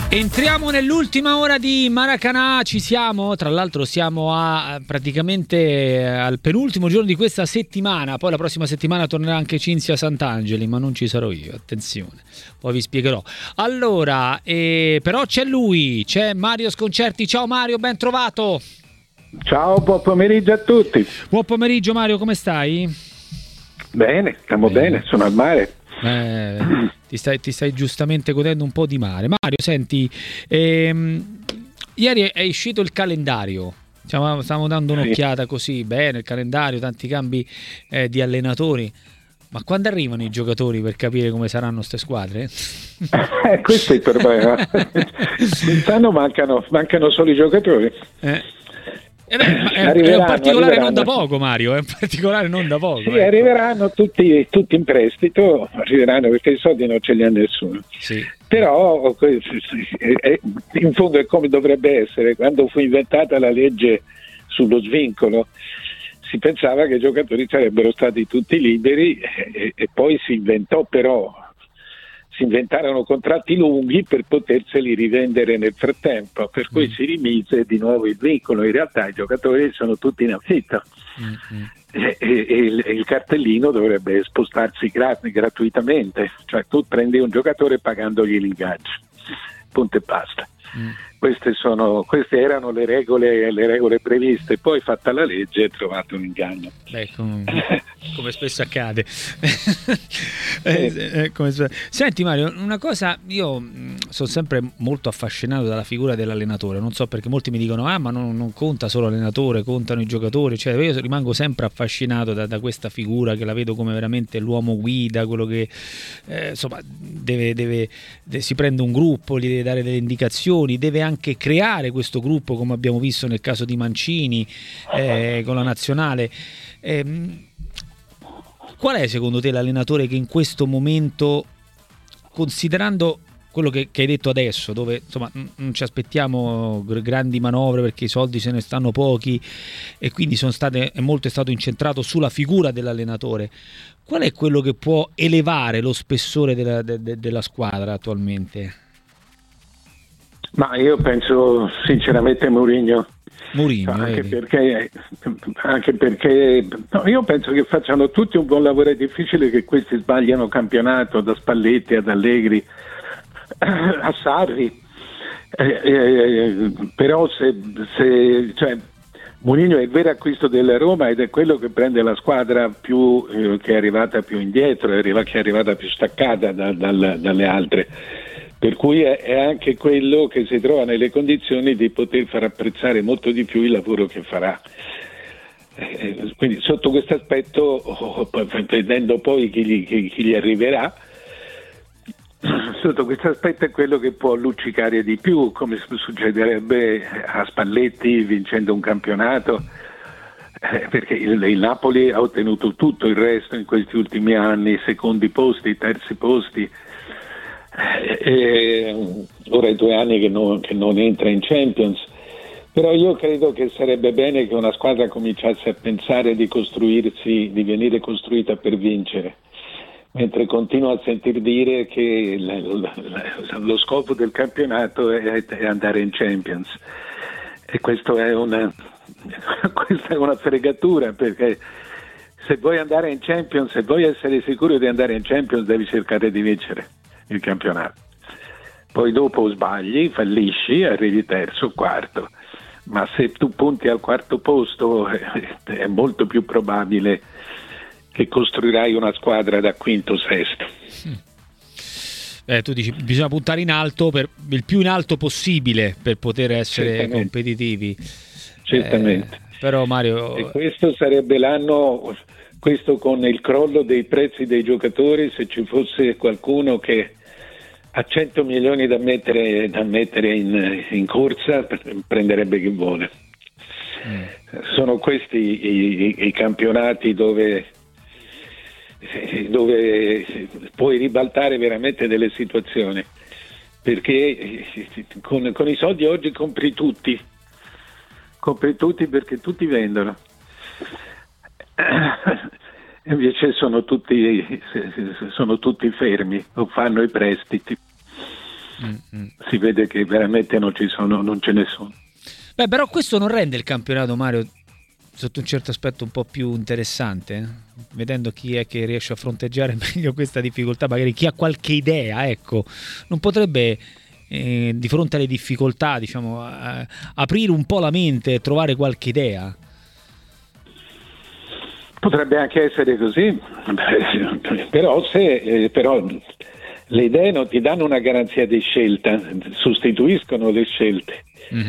Entriamo nell'ultima ora di Maracanã, ci siamo, tra l'altro siamo praticamente al penultimo giorno di questa settimana, poi la prossima settimana tornerà anche Cinzia Sant'Angeli, ma non ci sarò io, attenzione, poi vi spiegherò. Allora, però c'è lui, c'è Mario Sconcerti. Ciao Mario, ben trovato. Ciao, buon pomeriggio a tutti. Buon pomeriggio Mario, come stai? Bene, stiamo bene, sono al mare. Ti stai giustamente godendo un po' di mare. Mario, senti, ieri è uscito il calendario. Stiamo dando un'occhiata così, bene, il calendario, tanti cambi di allenatori. Ma quando arrivano i giocatori per capire come saranno queste squadre? Questo è il problema. Quest'anno mancano solo i giocatori. È un particolare non da poco, Mario, è un particolare non da poco. Sì, ecco. Arriveranno tutti in prestito, arriveranno perché i soldi non ce li ha nessuno. Sì. Però in fondo è come dovrebbe essere. Quando fu inventata la legge sullo svincolo si pensava che i giocatori sarebbero stati tutti liberi e poi si inventarono contratti lunghi per poterseli rivendere nel frattempo, per cui si rimise di nuovo il vincolo. In realtà i giocatori sono tutti in affitto e il cartellino dovrebbe spostarsi gratuitamente, cioè tu prendi un giocatore pagandogli l'ingaggio, punto e basta. Queste erano le regole previste, poi fatta la legge è trovato un inganno. Come spesso accade. Senti Mario, una cosa, io sono sempre molto affascinato dalla figura dell'allenatore, non so perché molti mi dicono ma non conta solo l'allenatore, contano i giocatori, cioè io rimango sempre affascinato da questa figura, che la vedo come veramente l'uomo guida, quello che insomma si prende un gruppo, gli deve dare delle indicazioni, deve anche creare questo gruppo, come abbiamo visto nel caso di Mancini con la nazionale. Qual è secondo te l'allenatore che in questo momento, considerando quello che hai detto adesso, dove insomma non ci aspettiamo grandi manovre perché i soldi se ne stanno pochi e quindi molto è stato incentrato sulla figura dell'allenatore, qual è quello che può elevare lo spessore della squadra attualmente? Ma io penso sinceramente Mourinho, anche perché io penso che facciano tutti un buon lavoro. È difficile che questi sbagliano campionato, da Spalletti ad Allegri a Sarri, però se Mourinho è il vero acquisto della Roma ed è quello che prende la squadra più che è arrivata più indietro, che è arrivata più staccata dalle altre. Per cui è anche quello che si trova nelle condizioni di poter far apprezzare molto di più il lavoro che farà. Quindi sotto questo aspetto, vedendo poi chi gli arriverà, sotto questo aspetto è quello che può luccicare di più, come succederebbe a Spalletti vincendo un campionato, perché il Napoli ha ottenuto tutto il resto in questi ultimi anni, secondi posti, terzi posti. Ora è 2 anni che non entra in Champions, però io credo che sarebbe bene che una squadra cominciasse a pensare di venire costruita per vincere, mentre continuo a sentir dire che lo scopo del campionato è andare in Champions, e questa è una fregatura, perché se vuoi andare in Champions, se vuoi essere sicuro di andare in Champions, devi cercare di vincere il campionato. Poi dopo sbagli, fallisci, arrivi terzo o quarto, ma se tu punti al quarto posto è molto più probabile che costruirai una squadra da quinto o sesto. Tu dici bisogna puntare in alto, il più in alto possibile, per poter essere competitivi. Certamente. Però Mario, e questo sarebbe l'anno, questo con il crollo dei prezzi dei giocatori, se ci fosse qualcuno che ha 100 milioni da mettere in corsa, prenderebbe chi vuole. Sono questi i campionati dove puoi ribaltare veramente delle situazioni, perché con i soldi oggi compri tutti perché tutti vendono. Invece sono tutti fermi o fanno i prestiti. si vede che veramente non ce ne sono. Beh, però questo non rende il campionato, Mario, sotto un certo aspetto un po' più interessante, vedendo chi è che riesce a fronteggiare meglio questa difficoltà, magari chi ha qualche idea, ecco, non potrebbe di fronte alle difficoltà, diciamo, aprire un po' la mente e trovare qualche idea. Potrebbe anche essere così, però le idee non ti danno una garanzia di scelta, sostituiscono le scelte.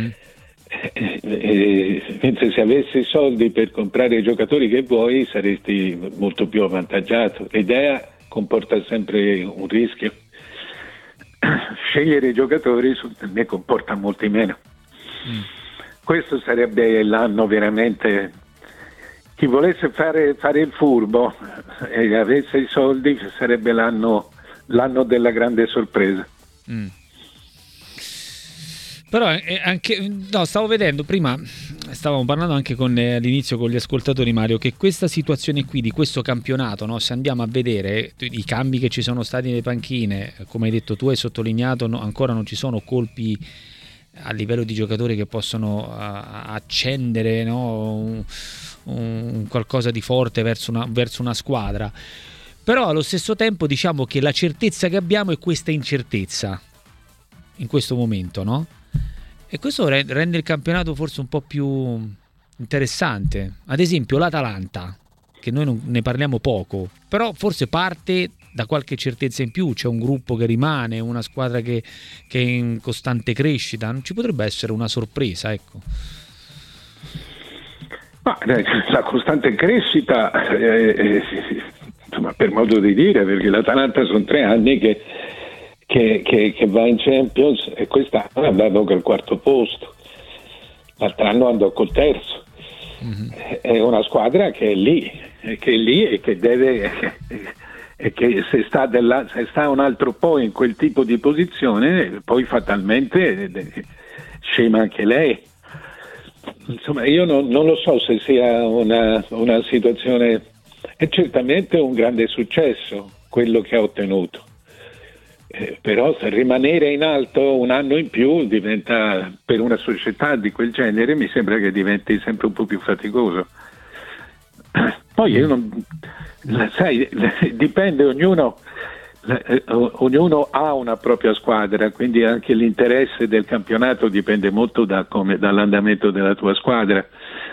Mentre se avessi soldi per comprare i giocatori che vuoi saresti molto più avvantaggiato. L'idea comporta sempre un rischio. Scegliere i giocatori per me comporta molti meno. Questo sarebbe l'anno veramente. Chi volesse fare il furbo e avesse i soldi sarebbe l'anno della grande sorpresa. Però anche stavo vedendo prima, stavamo parlando anche all'inizio con gli ascoltatori, Mario, che questa situazione qui di questo campionato, no, se andiamo a vedere i cambi che ci sono stati nelle panchine, come hai detto tu, hai sottolineato, ancora non ci sono colpi a livello di giocatori che possono accendere, no, un qualcosa di forte verso una squadra. Però allo stesso tempo diciamo che la certezza che abbiamo è questa incertezza in questo momento, no? E questo rende il campionato forse un po' più interessante. Ad esempio l'Atalanta, che noi non ne parliamo poco, però forse parte da qualche certezza in più, c'è un gruppo che rimane, una squadra che è in costante crescita, non ci potrebbe essere una sorpresa, ecco. La costante crescita, insomma, per modo di dire, perché l'Atalanta sono 3 anni che va in Champions e quest'anno è andato col 4º posto, l'altro anno andò col 3º. È una squadra che è lì e che deve e che se sta un altro po' in quel tipo di posizione poi fatalmente scema anche lei. Insomma, io non lo so se sia una situazione. È certamente un grande successo quello che ha ottenuto, però se rimanere in alto un anno in più diventa, per una società di quel genere, mi sembra che diventi sempre un po' più faticoso. Poi io non, sai, dipende, ognuno ha una propria squadra, quindi anche l'interesse del campionato dipende molto dall'andamento della tua squadra,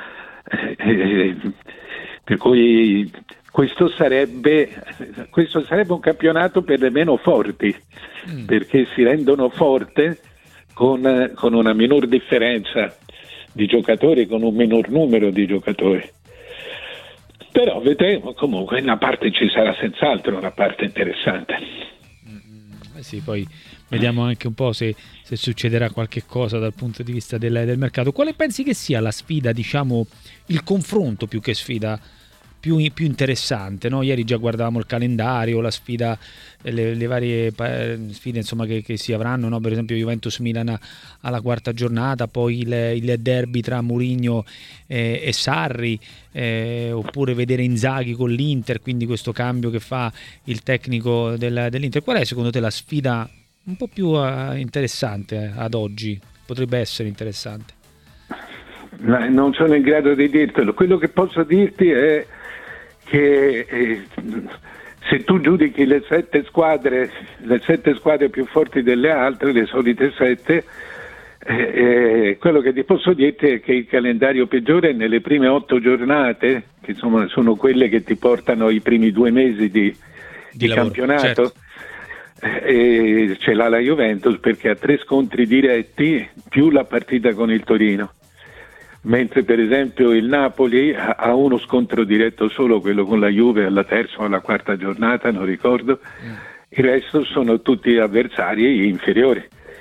per cui questo sarebbe un campionato per le meno forti, perché si rendono forte con una minor differenza di giocatori, con un minor numero di giocatori. Però vedremo, comunque una parte ci sarà senz'altro, una parte interessante. Sì, poi vediamo anche un po' se succederà qualche cosa dal punto di vista del mercato. Quale pensi che sia la sfida, diciamo, il confronto più che sfida più interessante, no? Ieri già guardavamo il calendario, la sfida, le varie sfide insomma che si avranno, no? Per esempio Juventus-Milan alla 4ª giornata, poi il derby tra Mourinho e Sarri, oppure vedere Inzaghi con l'Inter, quindi questo cambio che fa il tecnico dell'Inter. Qual è secondo te la sfida un po' più interessante ad oggi? Potrebbe essere interessante. Non sono in grado di dirtelo. Quello che posso dirti è che se tu giudichi le 7 squadre più forti delle altre, le solite 7, quello che ti posso dirti è che il calendario peggiore è nelle prime 8 giornate, che insomma sono quelle che ti portano i primi 2 mesi di campionato. Certo. Ce l'ha la Juventus perché ha 3 scontri diretti più la partita con il Torino, mentre per esempio il Napoli ha uno scontro diretto solo, quello con la Juve alla 3ª o alla 4ª giornata, non ricordo. Il resto sono tutti avversari inferiori.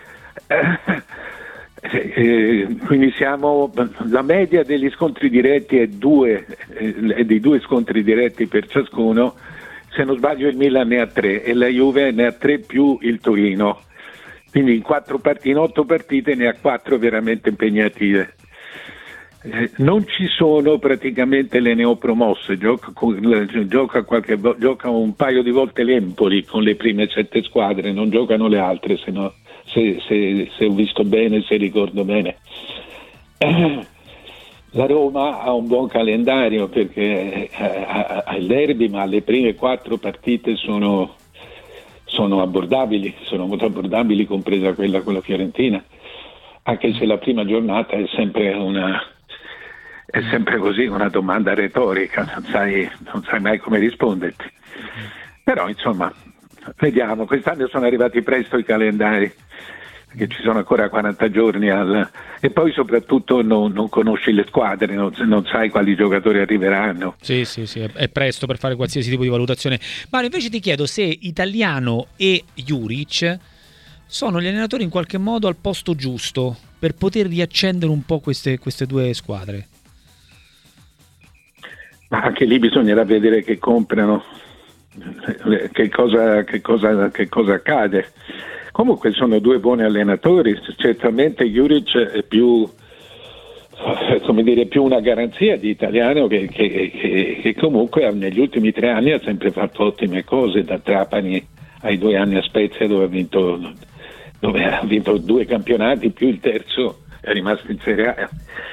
Quindi la media degli scontri diretti è di 2 scontri diretti per ciascuno. Se non sbaglio il Milan ne ha 3 e la Juve ne ha 3 più il Torino, quindi in 8 partite ne ha 4 veramente impegnative. Non ci sono praticamente le neopromosse, gioca un paio di volte l'Empoli con le prime 7 squadre, non giocano le altre, se ho visto bene, se ricordo bene. La Roma ha un buon calendario perché ha il derby, ma le prime 4 partite sono abbordabili, sono molto abbordabili, compresa quella con la Fiorentina, anche se la prima giornata è sempre così, una domanda retorica, non sai mai come risponderti. Però insomma, vediamo, quest'anno sono arrivati presto i calendari, perché ci sono ancora 40 giorni e poi soprattutto non conosci le squadre, non sai quali giocatori arriveranno. Sì, è presto per fare qualsiasi tipo di valutazione. Ma invece ti chiedo se Italiano e Juric sono gli allenatori in qualche modo al posto giusto per poter riaccendere un po' queste due squadre. Ma anche lì bisognerà vedere che comprano, che cosa accade. Comunque sono 2 buoni allenatori, certamente Juric è più una garanzia di Italiano che comunque negli ultimi 3 anni ha sempre fatto ottime cose, da Trapani ai 2 anni a Spezia dove ha vinto 2 campionati più il terzo è rimasto in Serie A.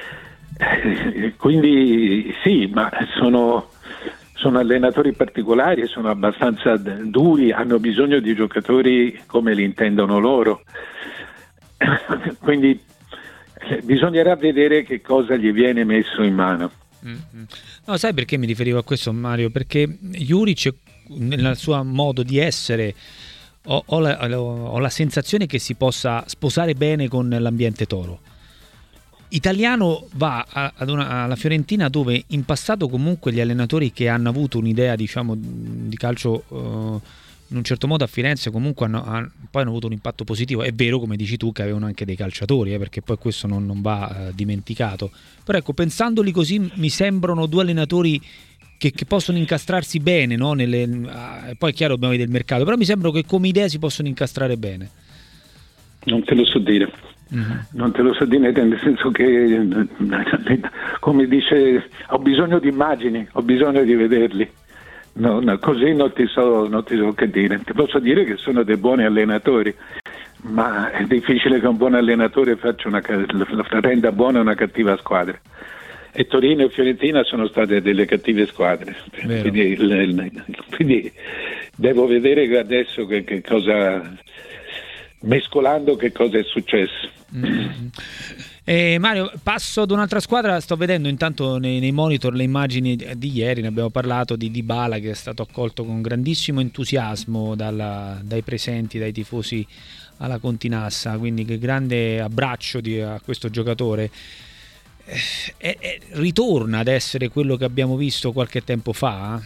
Quindi sì, ma sono allenatori particolari, sono abbastanza duri, hanno bisogno di giocatori come li intendono loro. Quindi bisognerà vedere che cosa gli viene messo in mano. No, sai perché mi riferivo a questo, Mario? Perché Juric, nel suo modo di essere, ho la sensazione che si possa sposare bene con l'ambiente toro. Italiano va alla Fiorentina, dove in passato comunque gli allenatori che hanno avuto un'idea, diciamo, di calcio in un certo modo a Firenze comunque poi hanno avuto un impatto positivo. È vero, come dici tu, che avevano anche dei calciatori, perché poi questo non va dimenticato. Però ecco, pensandoli così, mi sembrano 2 allenatori che possono incastrarsi bene, no? Poi è chiaro, dobbiamo vedere il mercato, però mi sembra che come idea si possono incastrare bene. Non te lo so dire. Non te lo so dire, nel senso che, come dice, ho bisogno di immagini, ho bisogno di vederli. No, così non ti so che dire. Ti posso dire che sono dei buoni allenatori, ma è difficile che un buon allenatore renda buona una cattiva squadra. E Torino e Fiorentina sono state delle cattive squadre. Quindi devo vedere adesso che cosa, mescolando, che cosa è successo. Mario, passo ad un'altra squadra. Sto vedendo intanto nei monitor le immagini di ieri, ne abbiamo parlato, di Dybala, che è stato accolto con grandissimo entusiasmo dai presenti, dai tifosi alla Continassa, quindi che grande abbraccio a questo giocatore. Ritorna ad essere quello che abbiamo visto qualche tempo fa?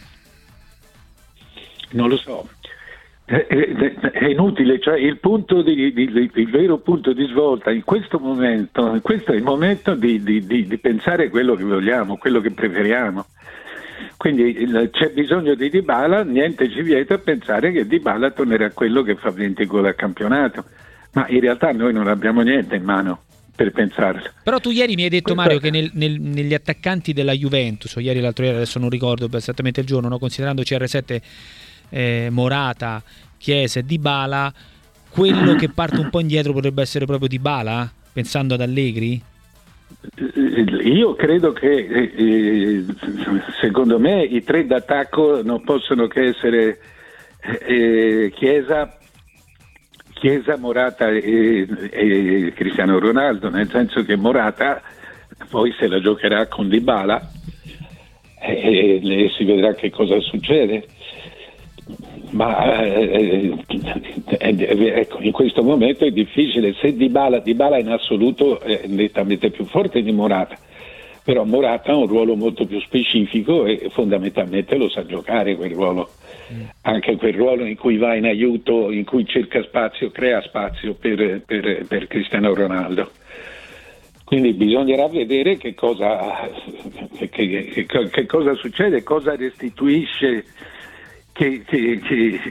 Non lo so. È inutile, cioè il vero punto di svolta in questo momento, questo è il momento di pensare quello che vogliamo, quello che preferiamo. Quindi c'è bisogno di Dybala, niente ci vieta a pensare che Dybala tornerà a quello che fa 20 gol al campionato, ma in realtà noi non abbiamo niente in mano per pensarlo. Però tu ieri mi hai detto, Mario, che negli attaccanti della Juventus, o ieri l'altro ieri, adesso non ricordo esattamente il giorno, no? Considerando CR7, Morata, Chiesa e Dybala, quello che parte un po' indietro potrebbe essere proprio Dybala, pensando ad Allegri? Io credo che secondo me i 3 d'attacco non possono che essere Chiesa, Morata e Cristiano Ronaldo, nel senso che Morata poi se la giocherà con Dybala e si vedrà che cosa succede. Ma ecco, in questo momento è difficile. Se Dybala in assoluto è nettamente più forte di Morata, però Morata ha un ruolo molto più specifico e fondamentalmente lo sa giocare quel ruolo, anche quel ruolo in cui va in aiuto, in cui cerca spazio, crea spazio per Cristiano Ronaldo. Quindi bisognerà vedere che cosa succede, cosa restituisce, che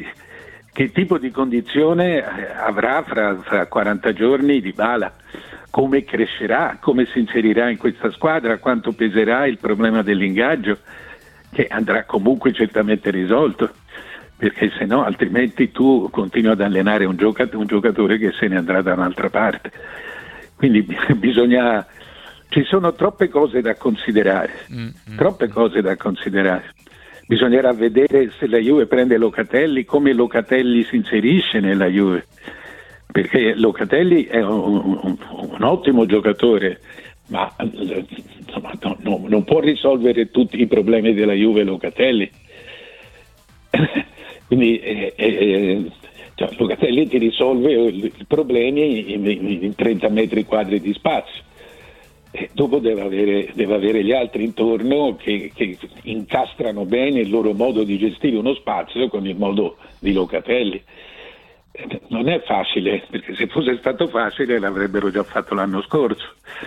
tipo di condizione avrà fra 40 giorni Dybala, come crescerà, come si inserirà in questa squadra, quanto peserà il problema dell'ingaggio, che andrà comunque certamente risolto, perché se no altrimenti tu continui ad allenare un giocatore che se ne andrà da un'altra parte. Quindi ci sono troppe cose da considerare, Bisognerà vedere se la Juve prende Locatelli, come Locatelli si inserisce nella Juve, perché Locatelli è un ottimo giocatore, ma insomma, non può risolvere tutti i problemi della Juve Locatelli. Quindi Locatelli ti risolve i problemi in 30 metri quadri di spazio. E dopo deve avere gli altri intorno che incastrano bene il loro modo di gestire uno spazio con il modo di Locatelli. Non è facile, perché se fosse stato facile l'avrebbero già fatto l'anno scorso.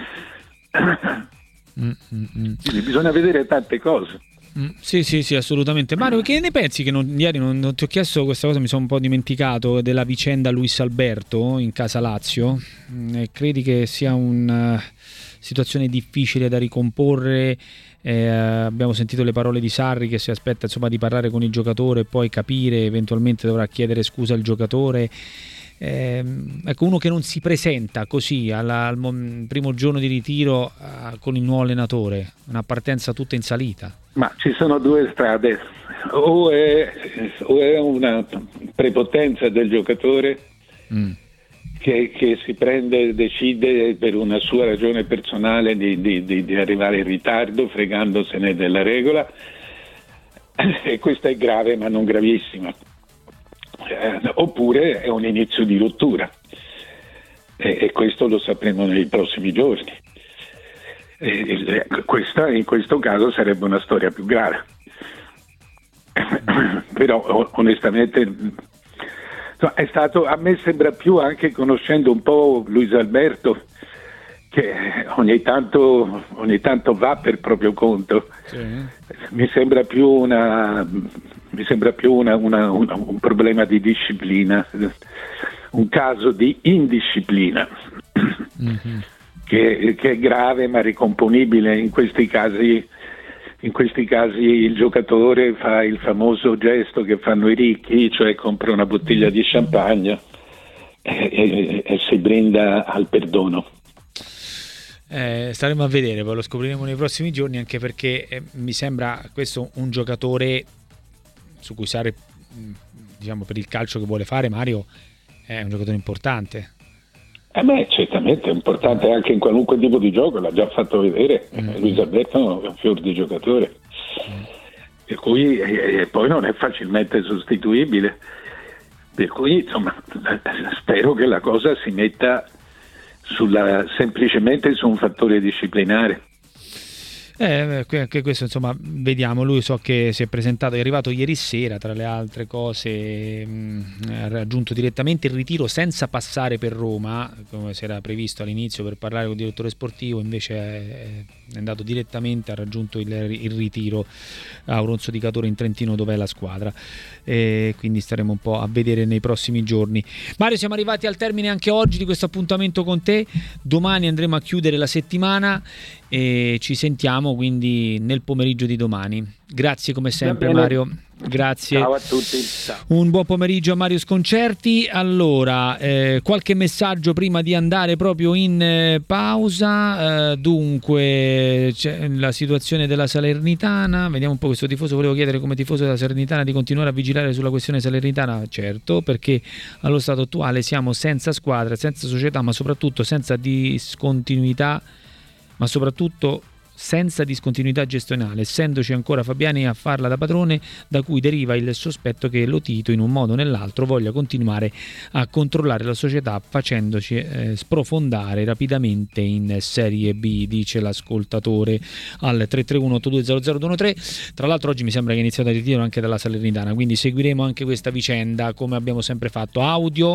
Quindi bisogna vedere tante cose. Sì, assolutamente. Mario, che ne pensi? Che ieri non ti ho chiesto questa cosa, mi sono un po' dimenticato, della vicenda Luis Alberto in casa Lazio. Credi che sia una situazione difficile da ricomporre? Abbiamo sentito le parole di Sarri che si aspetta di parlare con il giocatore e poi capire, eventualmente dovrà chiedere scusa al giocatore. Ecco, uno che non si presenta così al primo giorno di ritiro con il nuovo allenatore, una partenza tutta in salita. Ma ci sono due strade: o è una prepotenza del giocatore che si decide per una sua ragione personale di arrivare in ritardo, fregandosene della regola, e questa è grave ma non gravissima. Oppure è un inizio di rottura, e questo lo sapremo nei prossimi giorni. In questo caso sarebbe una storia più grave. Però onestamente è stato, a me sembra più, anche conoscendo un po' Luis Alberto, che ogni tanto va per proprio conto. Sì. Mi sembra più un problema di disciplina, un caso di indisciplina, che è grave ma ricomponibile. In questi casi il giocatore fa il famoso gesto che fanno i ricchi, cioè compra una bottiglia di champagne e si brinda al perdono. Staremo a vedere, poi lo scopriremo nei prossimi giorni, anche perché mi sembra questo un giocatore su cui Sarri, per il calcio che vuole fare, Mario, è un giocatore importante. Certamente è importante anche in qualunque tipo di gioco, l'ha già fatto vedere. Luis Alberto è un fior di giocatore, per cui poi non è facilmente sostituibile, per cui insomma spero che la cosa si metta semplicemente su un fattore disciplinare. Anche questo vediamo. Lui so che si è presentato, è arrivato ieri sera, tra le altre cose ha raggiunto direttamente il ritiro senza passare per Roma come si era previsto all'inizio per parlare con il direttore sportivo, invece è andato direttamente, ha raggiunto il ritiro a Auronzo di Catore in Trentino, dove è la squadra, quindi staremo un po' a vedere nei prossimi giorni. Mario, siamo arrivati al termine anche oggi di questo appuntamento con te. Domani andremo a chiudere la settimana e ci sentiamo quindi nel pomeriggio di domani. Grazie come sempre, Mario. Grazie. Ciao a tutti. Ciao. Un buon pomeriggio a Mario Sconcerti. Allora, qualche messaggio prima di andare proprio in pausa. Dunque, c'è la situazione della Salernitana. Vediamo un po' questo tifoso. Volevo chiedere, come tifoso della Salernitana, di continuare a vigilare sulla questione Salernitana. Certo, perché allo stato attuale siamo senza squadra, senza società, ma soprattutto senza discontinuità, ma soprattutto senza discontinuità gestionale, essendoci ancora Fabiani a farla da padrone, da cui deriva il sospetto che Lotito in un modo o nell'altro voglia continuare a controllare la società, facendoci sprofondare rapidamente in Serie B, dice l'ascoltatore al 331-8200-213. Tra l'altro oggi mi sembra che è iniziato il ritiro anche dalla Salernitana, quindi seguiremo anche questa vicenda come abbiamo sempre fatto. Audio.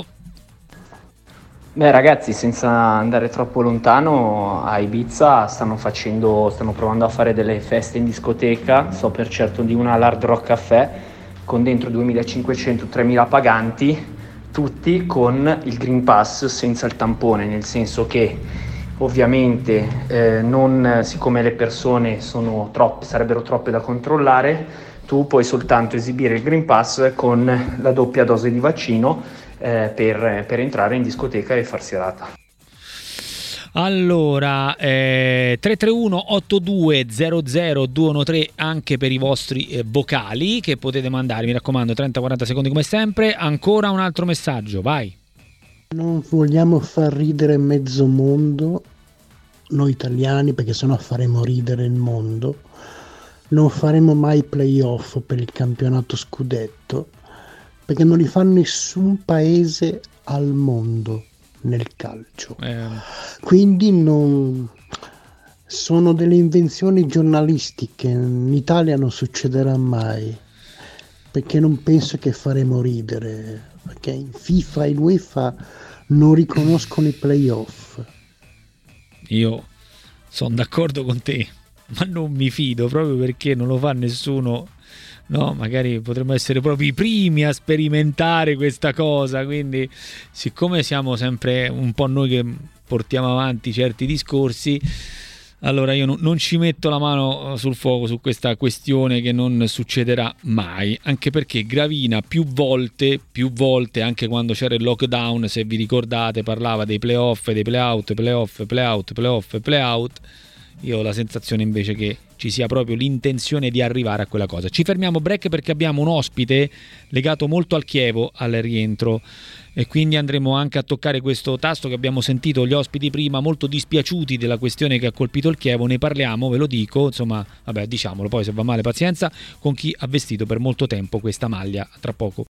Beh ragazzi, senza andare troppo lontano, a Ibiza stanno provando a fare delle feste in discoteca, so per certo di una all'Hard Rock Café, con dentro 2500-3000 paganti, tutti con il Green Pass senza il tampone, nel senso che Ovviamente siccome le persone sono troppe, sarebbero troppe da controllare, tu puoi soltanto esibire il Green Pass con la doppia dose di vaccino per entrare in discoteca e far serata. Allora, 331 8200 213 anche per i vostri vocali che potete mandare, mi raccomando, 30-40 secondi come sempre. Ancora un altro messaggio, vai. Non vogliamo far ridere mezzo mondo, noi italiani, perché sennò faremo ridere il mondo. Non faremo mai playoff per il campionato scudetto, perché non li fa nessun paese al mondo nel calcio. Quindi sono delle invenzioni giornalistiche. In Italia non succederà mai, perché non penso che faremo ridere, perché in FIFA e in UEFA non riconoscono i playoff. Io sono d'accordo con te, ma non mi fido, proprio perché non lo fa nessuno. No, magari potremmo essere proprio i primi a sperimentare questa cosa, quindi siccome siamo sempre un po' noi che portiamo avanti certi discorsi, allora io non ci metto la mano sul fuoco su questa questione, che non succederà mai, anche perché Gravina più volte, anche quando c'era il lockdown, se vi ricordate, parlava dei playoff, dei playout, playout. Io ho la sensazione invece che ci sia proprio l'intenzione di arrivare a quella cosa. Ci fermiamo, break, perché abbiamo un ospite legato molto al Chievo, al rientro, e quindi andremo anche a toccare questo tasto che abbiamo sentito gli ospiti prima, molto dispiaciuti della questione che ha colpito il Chievo. Ne parliamo, ve lo dico, insomma, vabbè, diciamolo, poi se va male pazienza, con chi ha vestito per molto tempo questa maglia. Tra poco.